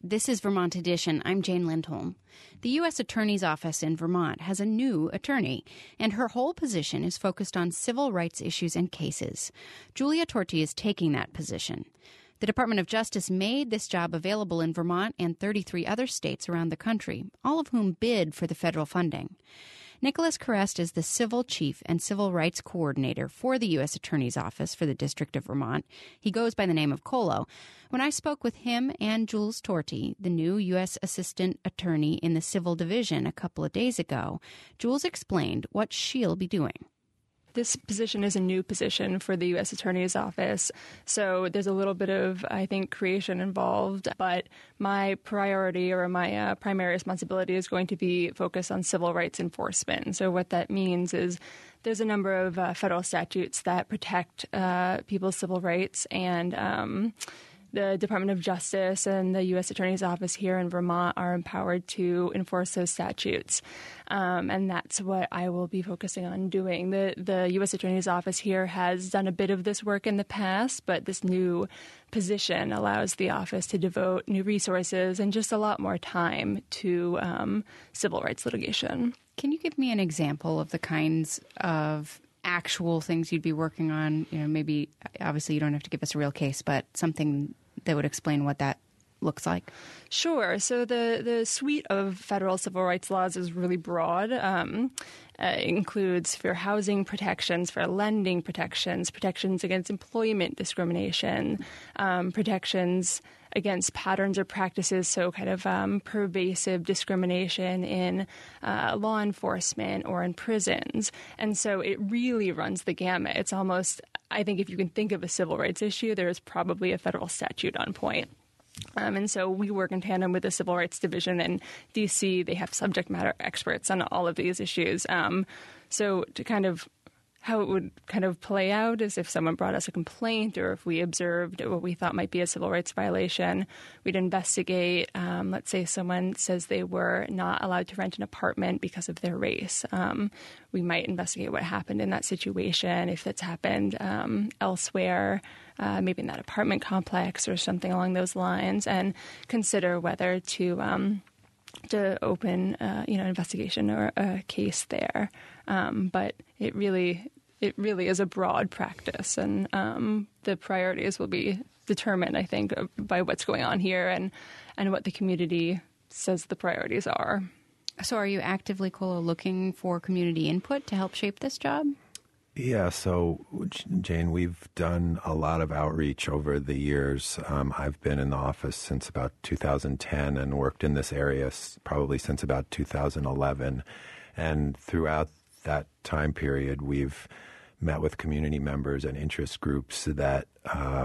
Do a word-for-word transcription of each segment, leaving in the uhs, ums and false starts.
This is Vermont Edition. I'm Jane Lindholm. The U S Attorney's Office in Vermont has a new attorney, and her whole position is focused on civil rights issues and cases. Julia Torti is taking that position. The Department of Justice made this job available in Vermont and thirty-three other states around the country, all of whom bid for the federal funding. Nicholas Kerest is the Civil Chief and Civil Rights Coordinator for the U S Attorney's Office for the District of Vermont. He goes by the name of Colo. When I spoke with him and Jules Torti, the new U S Assistant Attorney in the Civil Division, a couple of days ago, Jules explained what she'll be doing. This position is a new position for the U S Attorney's Office, so there's a little bit of, I think, creation involved. But my priority or my uh, primary responsibility is going to be focused on civil rights enforcement. So what that means is there's a number of uh, federal statutes that protect uh, people's civil rights, and um the Department of Justice and the U S Attorney's Office here in Vermont are empowered to enforce those statutes. Um, and that's what I will be focusing on doing. The, the U S Attorney's Office here has done a bit of this work in the past, but this new position allows the office to devote new resources and just a lot more time to um, civil rights litigation. Can you give me an example of the kinds of actual things you'd be working on? You know, maybe, obviously you don't have to give us a real case, but something that would explain what that looks like? Sure. So the, the suite of federal civil rights laws is really broad. Um, uh, it includes fair housing protections, fair lending protections, protections against employment discrimination, um, protections against patterns or practices, so kind of um, pervasive discrimination in uh, law enforcement or in prisons. And so it really runs the gamut. It's almost, I think if you can think of a civil rights issue, there is probably a federal statute on point. Um, and so we work in tandem with the Civil Rights Division in D C. They have subject matter experts on all of these issues. Um, so to kind of how it would kind of play out is if someone brought us a complaint or if we observed what we thought might be a civil rights violation, we'd investigate. Um, let's say someone says they were not allowed to rent an apartment because of their race. Um, we might investigate what happened in that situation, if it's happened um, elsewhere, uh, maybe in that apartment complex or something along those lines, and consider whether to um, to open, uh, you know, an investigation or a case there. Um, but it really, it really is a broad practice, and um, the priorities will be determined, I think, by what's going on here and and what the community says the priorities are. So, are you actively, Colo, looking for community input to help shape this job? Yeah, so, Jane, we've done a lot of outreach over the years. Um, I've been in the office since about two thousand ten and worked in this area probably since about two thousand eleven. And throughout that time period, we've met with community members and interest groups that uh,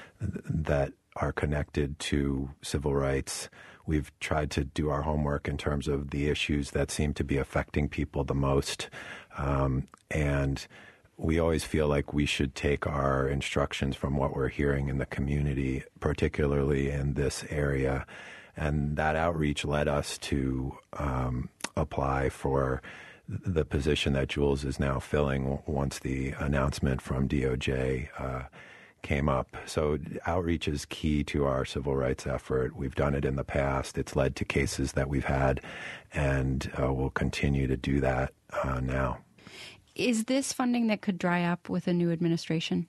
that are connected to civil rights. We've tried to do our homework in terms of the issues that seem to be affecting people the most. Um, and we always feel like we should take our instructions from what we're hearing in the community, particularly in this area. And that outreach led us to um, apply for the position that Jules is now filling once the announcement from D O J uh, came up. So outreach is key to our civil rights effort. We've done it in the past. It's led to cases that we've had, and uh, we'll continue to do that uh, now. Is this funding that could dry up with a new administration?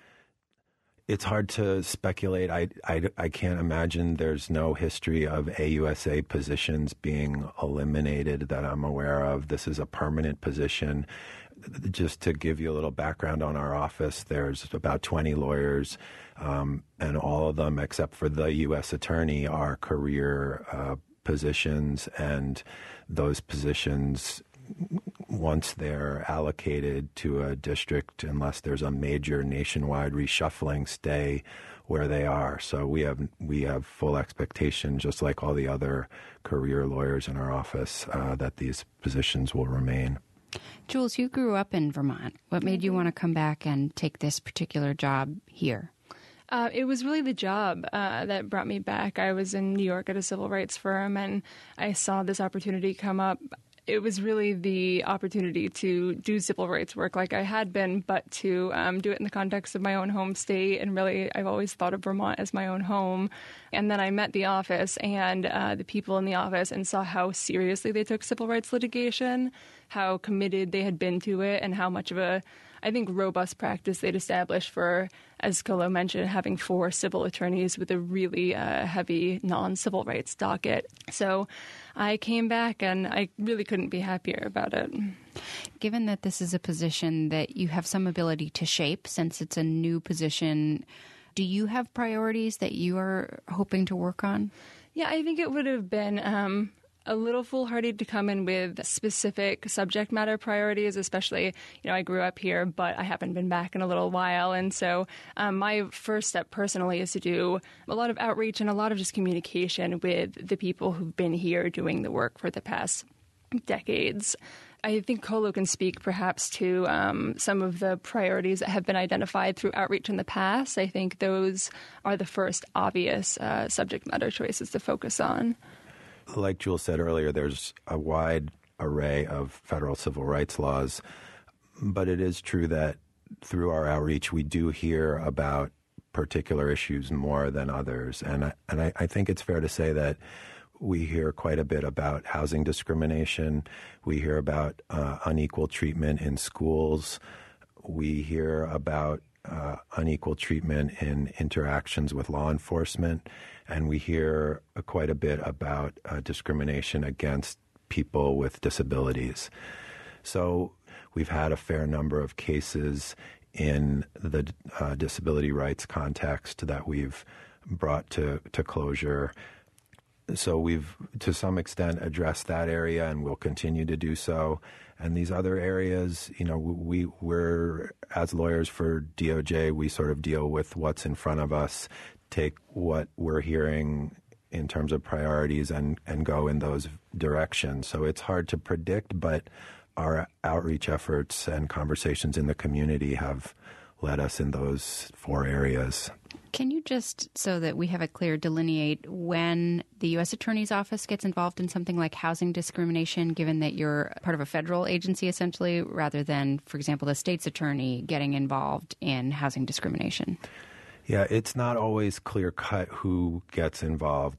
It's hard to speculate. I, I, I can't imagine. There's no history of A U S A positions being eliminated that I'm aware of. This is a permanent position. Just to give you a little background on our office, there's about twenty lawyers, um, and all of them, except for the U S attorney, are career uh, positions, and those positions, once they're allocated to a district, unless there's a major nationwide reshuffling, stay where they are. So we have we have full expectation, just like all the other career lawyers in our office, uh, that these positions will remain. Jules, you grew up in Vermont. What made you want to come back and take this particular job here? Uh, it was really the job uh, that brought me back. I was in New York at a civil rights firm, and I saw this opportunity come up. it was really the opportunity to do civil rights work like I had been, but to um, do it in the context of my own home state. And really, I've always thought of Vermont as my own home. And then I met the office and uh, the people in the office and saw how seriously they took civil rights litigation, how committed they had been to it, and how much of a, I think, robust practice they'd established for, as Kolo mentioned, having four civil attorneys with a really uh, heavy non-civil rights docket. So I came back and I really couldn't be happier about it. Given that this is a position that you have some ability to shape, since it's a new position, do you have priorities that you are hoping to work on? Yeah, I think it would have been um, a little foolhardy to come in with specific subject matter priorities, especially, you know, I grew up here, but I haven't been back in a little while. And so um, my first step personally is to do a lot of outreach and a lot of just communication with the people who've been here doing the work for the past decades. I think Kolo can speak perhaps to um, some of the priorities that have been identified through outreach in the past. I think those are the first obvious uh, subject matter choices to focus on. Like Jules said earlier, there's a wide array of federal civil rights laws, but it is true that through our outreach, we do hear about particular issues more than others. And I, and I, I think it's fair to say that we hear quite a bit about housing discrimination. We hear about uh, unequal treatment in schools. We hear about uh, unequal treatment in interactions with law enforcement. And we hear uh, quite a bit about uh, discrimination against people with disabilities. So we've had a fair number of cases in the uh, disability rights context that we've brought to, to closure. So we've, to some extent, addressed that area, and we'll continue to do so. And these other areas, you know, we, we're, as lawyers for D O J, we sort of deal with what's in front of us, take what we're hearing in terms of priorities and, and go in those directions. So it's hard to predict, but our outreach efforts and conversations in the community have led us in those four areas. Can you just, so that we have it clear, delineate when the U S Attorney's Office gets involved in something like housing discrimination, given that you're part of a federal agency, essentially, rather than, for example, the state's attorney getting involved in housing discrimination? Yeah, it's not always clear-cut who gets involved.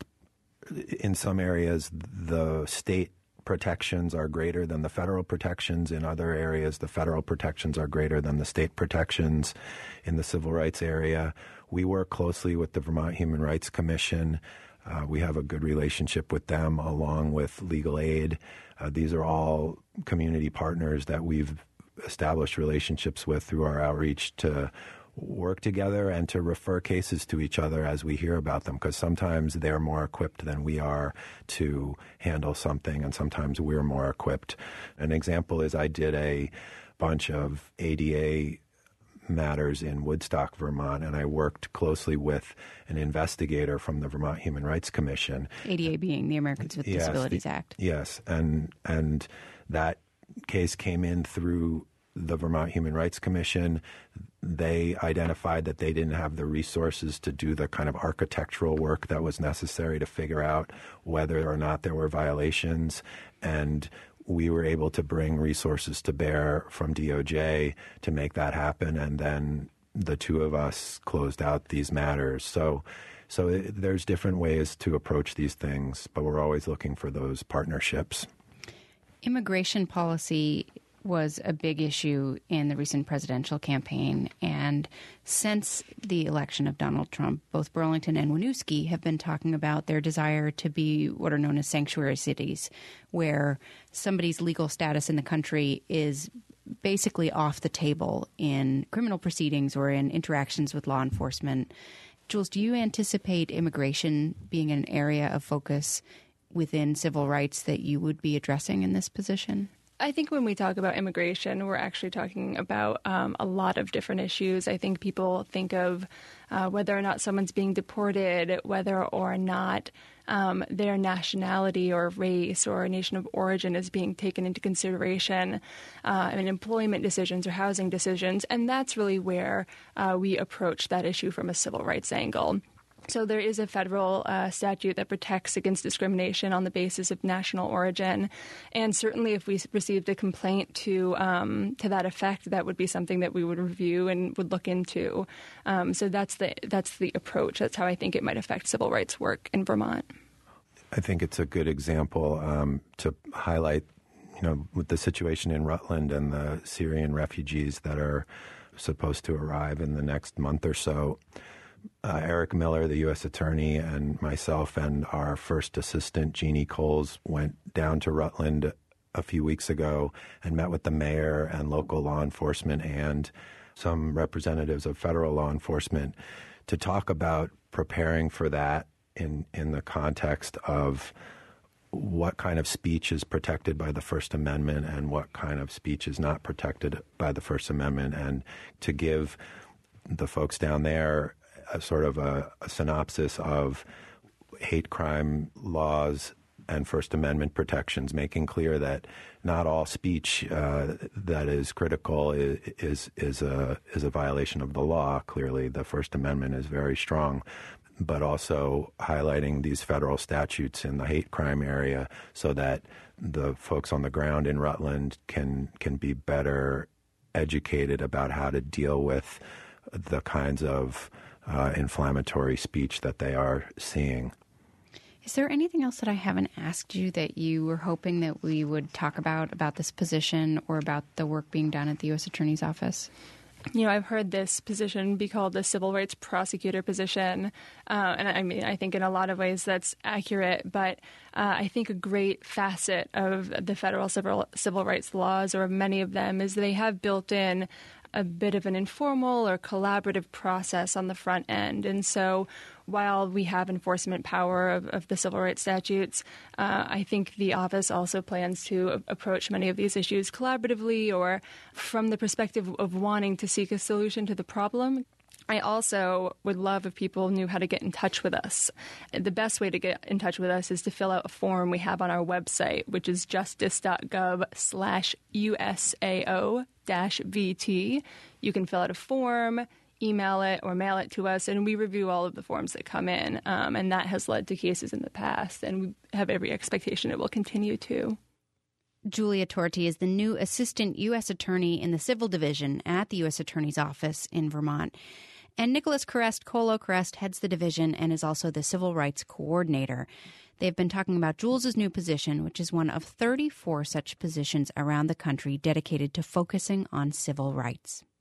In some areas, the state protections are greater than the federal protections. In other areas, the federal protections are greater than the state protections. In the civil rights area, we work closely with the Vermont Human Rights Commission. Uh, we have a good relationship with them, along with legal aid. Uh, these are all community partners that we've established relationships with through our outreach to work together and to refer cases to each other as we hear about them, because sometimes they're more equipped than we are to handle something, and sometimes we're more equipped. An example is I did a bunch of A D A matters in Woodstock, Vermont, and I worked closely with an investigator from the Vermont Human Rights Commission. A D A being the Americans with yes, Disabilities the, Act. Yes, and and that case came in through the Vermont Human Rights Commission. They identified that they didn't have the resources to do the kind of architectural work that was necessary to figure out whether or not there were violations, and we were able to bring resources to bear from D O J to make that happen, and then the two of us closed out these matters. So so it, there's different ways to approach these things, but we're always looking for those partnerships. Immigration policy was a big issue in the recent presidential campaign. And since the election of Donald Trump, both Burlington and Winooski have been talking about their desire to be what are known as sanctuary cities, where somebody's legal status in the country is basically off the table in criminal proceedings or in interactions with law enforcement. Jules, do you anticipate immigration being an area of focus within civil rights that you would be addressing in this position? I think when we talk about immigration, we're actually talking about um, a lot of different issues. I think people think of uh, whether or not someone's being deported, whether or not um, their nationality or race or nation of origin is being taken into consideration uh, in employment decisions or housing decisions. And that's really where uh, we approach that issue from a civil rights angle. So there is a federal uh, statute that protects against discrimination on the basis of national origin, and certainly if we received a complaint to um, to that effect, that would be something that we would review and would look into. Um, so that's the that's the approach. That's how I think it might affect civil rights work in Vermont. I think it's a good example um, to highlight, you know, with the situation in Rutland and the Syrian refugees that are supposed to arrive in the next month or so. Uh, Eric Miller, the U S attorney, and myself and our first assistant, Jeannie Coles, went down to Rutland a few weeks ago and met with the mayor and local law enforcement and some representatives of federal law enforcement to talk about preparing for that in, in the context of what kind of speech is protected by the First Amendment and what kind of speech is not protected by the First Amendment, and to give the folks down there a sort of a, a synopsis of hate crime laws and First Amendment protections, making clear that not all speech uh, that is critical is, is is a is a violation of the law. Clearly, the First Amendment is very strong, but also highlighting these federal statutes in the hate crime area so that the folks on the ground in Rutland can can be better educated about how to deal with the kinds of uh, inflammatory speech that they are seeing. Is there anything else that I haven't asked you that you were hoping that we would talk about, about this position or about the work being done at the U S Attorney's Office? You know, I've heard this position be called the civil rights prosecutor position. Uh, and I mean, I think in a lot of ways that's accurate. But uh, I think a great facet of the federal civil, civil rights laws, or many of them, is they have built in a bit of an informal or collaborative process on the front end. And so while we have enforcement power of, of the civil rights statutes, uh, I think the office also plans to approach many of these issues collaboratively or from the perspective of wanting to seek a solution to the problem. I also would love if people knew how to get in touch with us. The best way to get in touch with us is to fill out a form we have on our website, which is justice.gov slash USAO dash VT. You can fill out a form, email it, or mail it to us, and we review all of the forms that come in. Um, and that has led to cases in the past, and we have every expectation it will continue to. Julia Torti is the new assistant U S attorney in the Civil Division at the U S Attorney's Office in Vermont. And Nicholas Krest, Kolo Krest, heads the division and is also the civil rights coordinator. They've been talking about Jules's new position, which is one of thirty-four such positions around the country dedicated to focusing on civil rights.